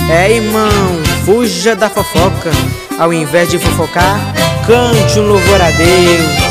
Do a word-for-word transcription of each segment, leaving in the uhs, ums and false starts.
É, irmão, fuja da fofoca. Ao invés de fofocar, cante um louvor a Deus.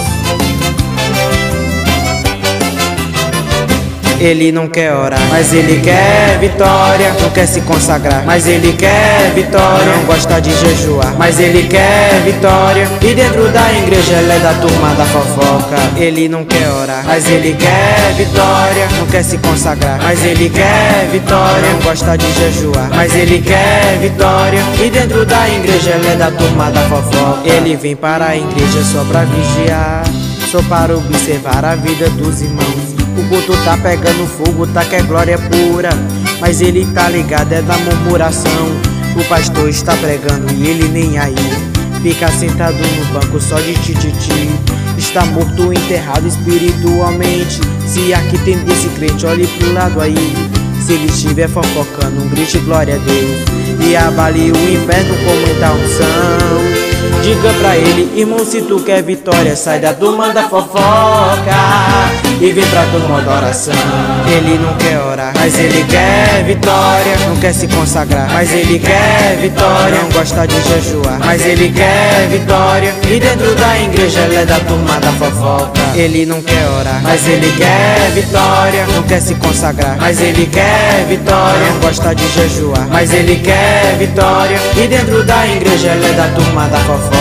Ele não quer orar, mas ele quer vitória. Não quer se consagrar, mas ele quer vitória. Não gosta de jejuar, mas ele quer vitória. E dentro da igreja ele é da turma da fofoca. Ele não quer orar, mas ele quer vitória. Não quer se consagrar, mas ele quer vitória. Não gosta de jejuar, mas ele quer vitória. E dentro da igreja ele é da turma da fofoca. Ele vem para a igreja só pra vigiar, só para observar a vida dos irmãos. O culto tá pegando fogo, tá que é glória pura, mas ele tá ligado, é da murmuração. O pastor está pregando e ele nem aí, fica sentado no banco só de tititi. Está morto, enterrado espiritualmente. Se aqui tem esse crente, olhe pro lado aí. Se ele estiver fofocando, um grite glória a Deus e avalie o inferno com muita unção. Diga pra ele, irmão, se tu quer vitória, sai da turma da fofoca e vem pra turma da oração. Ele não quer orar, mas ele quer vitória. Não quer se consagrar, mas ele quer vitória. Não gosta de jejuar, mas ele quer vitória. E dentro da igreja ele é da turma da fofoca. Ele não quer orar, mas ele quer vitória. Não quer se consagrar, mas ele quer vitória. Não gosta de jejuar, mas ele quer vitória. E dentro da igreja ele é da turma da fofoca.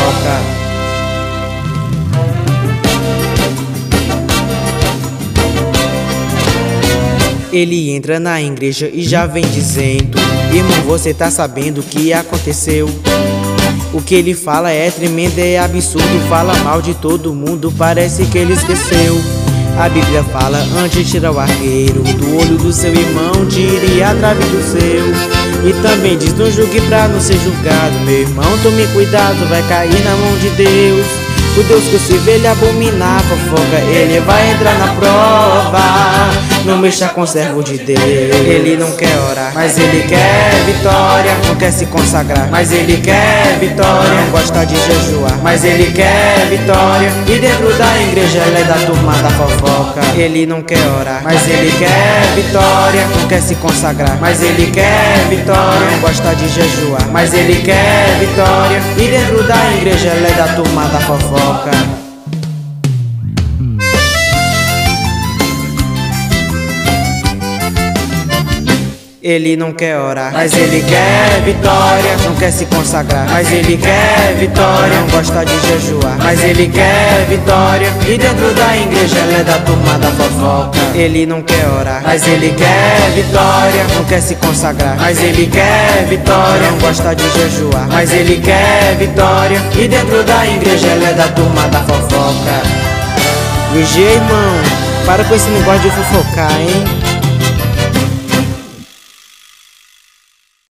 Ele entra na igreja e já vem dizendo: irmão, você tá sabendo o que aconteceu? O que ele fala é tremendo, é absurdo. Fala mal de todo mundo, parece que ele esqueceu. A Bíblia fala, antes de tirar o arqueiro do olho do seu irmão, tire a trave do seu. E também diz, não julgue pra não ser julgado. Meu irmão, tome cuidado, vai cair na mão de Deus. O Deus que eu sirvo, ele abominar a fofoca, ele vai entrar na prova. Não mexa com o servo de Deus. Ele não quer orar, mas ele quer vitória. Não quer se consagrar, mas ele quer vitória. Não gosta de jejuar, mas ele quer vitória. E dentro da igreja ele é da turma da fofoca. Ele não quer orar, mas ele quer vitória. Não quer se consagrar, mas ele quer vitória. Não gosta de jejuar, mas ele quer vitória. E dentro da igreja ele é da turma da fofoca. Ele não quer orar, mas ele quer vitória. Não quer se consagrar, mas ele quer vitória. Não gosta de jejuar, mas ele quer vitória. E dentro da igreja ele é da turma da fofoca. Ele não quer orar, mas ele quer vitória. Não quer se consagrar, mas ele quer vitória. Não gosta de jejuar, mas ele quer vitória. E dentro da igreja ele é da turma da fofoca. Vigia, irmão, para com esse negócio de fofocar, hein?